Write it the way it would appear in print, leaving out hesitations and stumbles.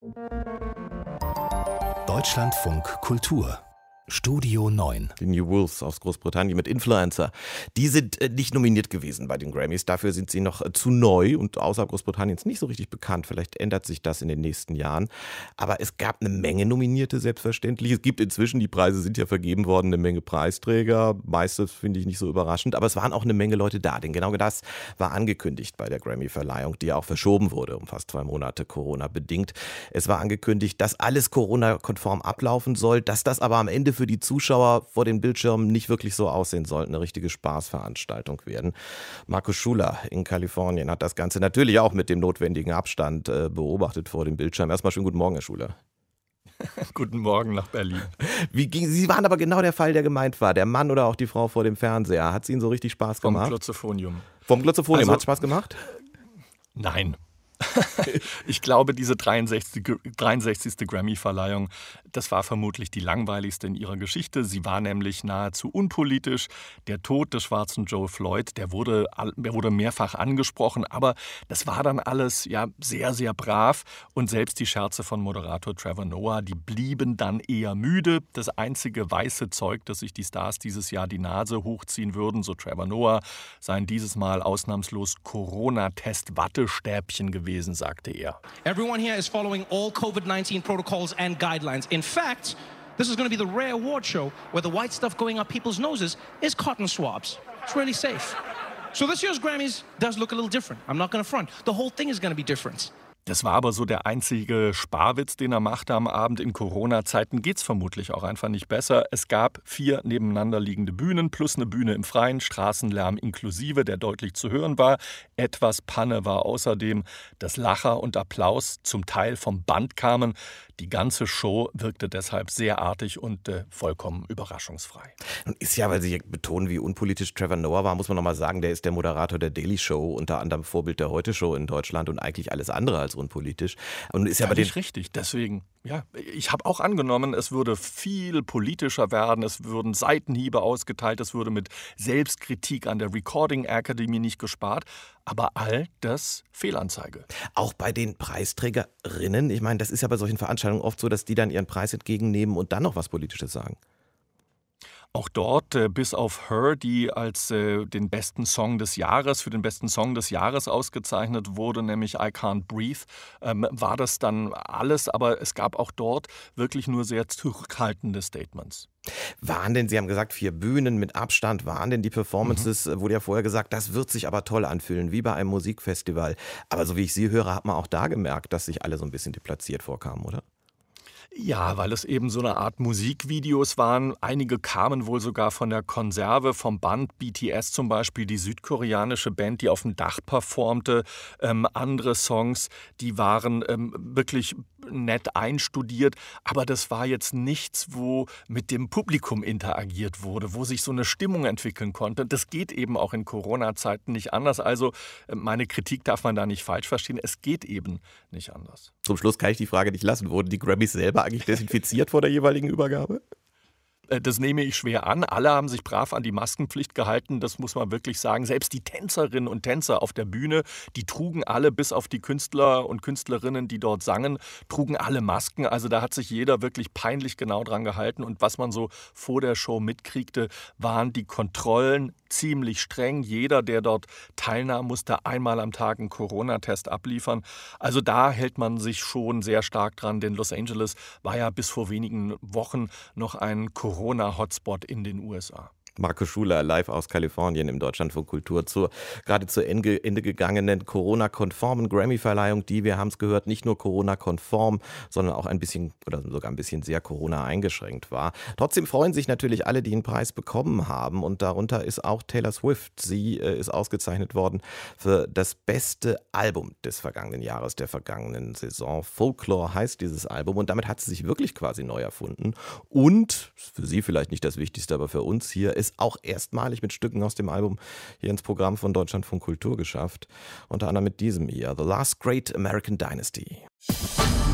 Deutschlandfunk Kultur Studio 9. Die New Wolves aus Großbritannien mit Influencer. Die sind nicht nominiert gewesen bei den Grammys. Dafür sind sie noch zu neu und außerhalb Großbritanniens nicht so richtig bekannt. Vielleicht ändert sich das in den nächsten Jahren. Aber es gab eine Menge Nominierte, selbstverständlich. Es gibt inzwischen, die Preise sind ja vergeben worden, eine Menge Preisträger. Meistens finde ich nicht so überraschend. Aber es waren auch eine Menge Leute da. Denn genau das war angekündigt bei der Grammy-Verleihung, die ja auch verschoben wurde um fast 2 Monate Corona-bedingt. Es war angekündigt, dass alles Corona-konform ablaufen soll, dass das aber am Ende für die Zuschauer vor den Bildschirmen nicht wirklich so aussehen sollte, eine richtige Spaßveranstaltung werden. Markus Schuler in Kalifornien hat das Ganze natürlich auch mit dem notwendigen Abstand beobachtet vor dem Bildschirm. Erstmal schönen guten Morgen, Herr Schuler. Guten Morgen nach Berlin. Sie waren aber genau der Fall, der gemeint war. Der Mann oder auch die Frau vor dem Fernseher. Hat es Ihnen so richtig Spaß gemacht? Vom Glotzophonium. Vom Glotzophonium. Also, hat es Spaß gemacht? Nein. Ich glaube, diese 63. Grammy-Verleihung, das war vermutlich die langweiligste in ihrer Geschichte. Sie war nämlich nahezu unpolitisch. Der Tod des schwarzen Joe Floyd, der wurde mehrfach angesprochen, aber das war dann alles ja sehr, sehr brav. Und selbst die Scherze von Moderator Trevor Noah, die blieben dann eher müde. Das einzige weiße Zeug, dass sich die Stars dieses Jahr die Nase hochziehen würden, so Trevor Noah, seien dieses Mal ausnahmslos Corona-Test-Wattestäbchen gewesen, sagte er. Everyone here is following all COVID-19 protocols and guidelines. In fact, this is going to be the rare award show where the white stuff going up people's noses is cotton swabs. It's really safe. So this year's Grammys does look a little different. I'm not going to front. The whole thing is going to be different. Das war aber so der einzige Sparwitz, den er machte am Abend. In Corona-Zeiten geht's vermutlich auch einfach nicht besser. Es gab 4 nebeneinander liegende Bühnen plus eine Bühne im Freien, Straßenlärm inklusive, der deutlich zu hören war. Etwas Panne war außerdem, dass Lacher und Applaus zum Teil vom Band kamen. Die ganze Show wirkte deshalb sehr artig und vollkommen überraschungsfrei. Nun ist ja, weil Sie betonen, wie unpolitisch Trevor Noah war, muss man nochmal sagen, der ist der Moderator der Daily Show, unter anderem Vorbild der Heute-Show in Deutschland und eigentlich alles andere als unpolitisch. Und ist ja bei nicht richtig, deswegen, ja, ich habe auch angenommen, es würde viel politischer werden, es würden Seitenhiebe ausgeteilt, es würde mit Selbstkritik an der Recording Academy nicht gespart, aber all das Fehlanzeige. Auch bei den Preisträgerinnen, ich meine, das ist ja bei solchen Veranstaltungen oft so, dass die dann ihren Preis entgegennehmen und dann noch was Politisches sagen. Auch dort, bis auf Her, die als für den besten Song des Jahres ausgezeichnet wurde, nämlich I Can't Breathe, war das dann alles. Aber es gab auch dort wirklich nur sehr zurückhaltende Statements. Waren denn, Sie haben gesagt, 4 Bühnen mit Abstand, waren denn die Performances, wurde ja vorher gesagt, das wird sich aber toll anfühlen, wie bei einem Musikfestival. Aber so wie ich Sie höre, hat man auch da gemerkt, dass sich alle so ein bisschen deplatziert vorkamen, oder? Ja, weil es eben so eine Art Musikvideos waren. Einige kamen wohl sogar von der Konserve, vom Band BTS zum Beispiel, die südkoreanische Band, die auf dem Dach performte. Andere Songs, die waren wirklich nett einstudiert, aber das war jetzt nichts, wo mit dem Publikum interagiert wurde, wo sich so eine Stimmung entwickeln konnte. Das geht eben auch in Corona-Zeiten nicht anders. Also meine Kritik darf man da nicht falsch verstehen. Es geht eben nicht anders. Zum Schluss kann ich die Frage nicht lassen. Wurden die Grammys selber eigentlich desinfiziert vor der jeweiligen Übergabe? Das nehme ich schwer an. Alle haben sich brav an die Maskenpflicht gehalten, das muss man wirklich sagen. Selbst die Tänzerinnen und Tänzer auf der Bühne, die trugen alle, bis auf die Künstler und Künstlerinnen, die dort sangen, trugen alle Masken. Also da hat sich jeder wirklich peinlich genau dran gehalten. Und was man so vor der Show mitkriegte, waren die Kontrollen ziemlich streng. Jeder, der dort teilnahm, musste einmal am Tag einen Corona-Test abliefern. Also da hält man sich schon sehr stark dran, denn Los Angeles war ja bis vor wenigen Wochen noch ein Corona-Hotspot in den USA. Markus Schuler live aus Kalifornien im Deutschlandfunk Kultur zur gerade zu Ende gegangenen Corona-konformen Grammy-Verleihung, die, wir haben es gehört, nicht nur Corona-konform, sondern auch ein bisschen oder sogar ein bisschen sehr Corona eingeschränkt war. Trotzdem freuen sich natürlich alle, die einen Preis bekommen haben, und darunter ist auch Taylor Swift. Sie ist ausgezeichnet worden für das beste Album des vergangenen Jahres, der vergangenen Saison. Folklore heißt dieses Album, und damit hat sie sich wirklich quasi neu erfunden. Und für Sie vielleicht nicht das Wichtigste, aber für uns hier ist auch erstmalig mit Stücken aus dem Album hier ins Programm von Deutschlandfunk Kultur geschafft. Unter anderem mit diesem hier, The Last Great American Dynasty.